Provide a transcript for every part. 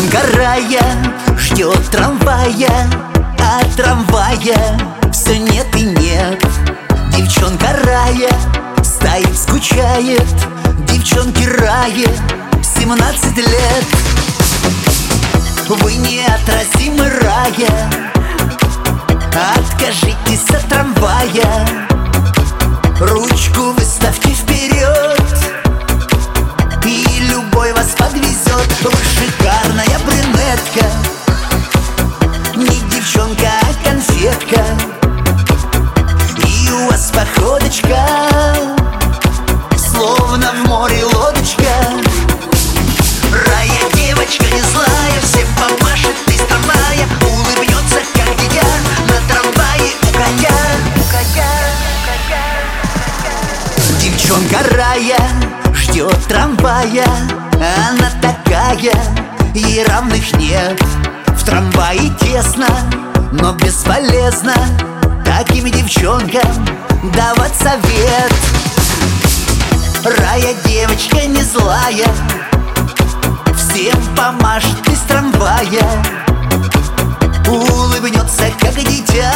Девчонка Рая ждет трамвая, а трамвая все нет и нет. Девчонка Рая стоит, скучает. Девчонке Рае 17 лет. Вы неотразимы, Рая, откажитесь от трамвая. Ручку выставьте вперед, и любой вас подвезет. Вы шикарная брюнетка, не девчонка, а конфетка. И у вас походочка, словно в море лодочка. Рая девочка не злая, всем помашет из трамвая. Улыбнется, как дитя, на трамвае укатя. Девчонка Рая ждет трамвая, она такая, ей равных нет. В трамвае тесно, но бесполезно таким девчонкам давать совет. Рая девочка не злая, всем помашет из трамвая. Улыбнется, как дитя,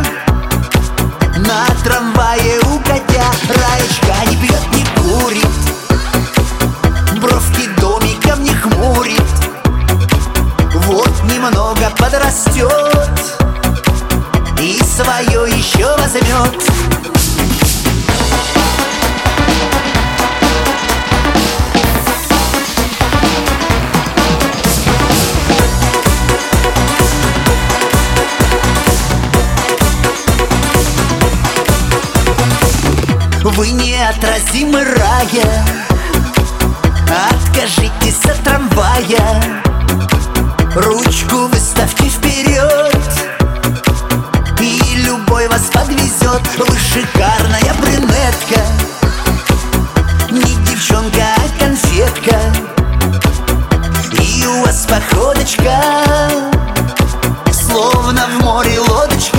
на трамвае укатя. Раечка не пьет, не курит, бровки домиком не хмурит. Вот немного подрастет и свое еще возьмет. Вы неотразимы, Рая, откажитесь от трамвая. Ручку выставьте вперед, и любой вас подвезет. Вы шикарная брюнетка, не девчонка, а конфетка. И у вас походочка, словно в море лодочка.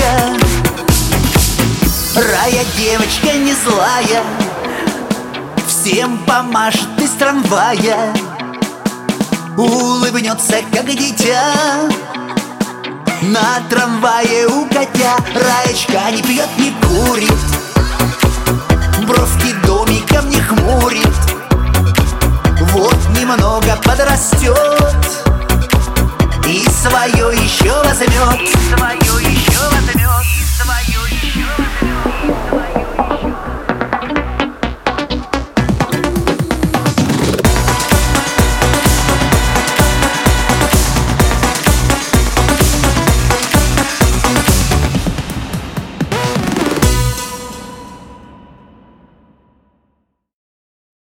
Рая девочка не злая, всем помашет из трамвая. Улыбнется, как дитя, на трамвае укатя. Раечка не пьет, не курит, бровки домиком не хмурит. Вот немного подрастет и свое еще возьмет.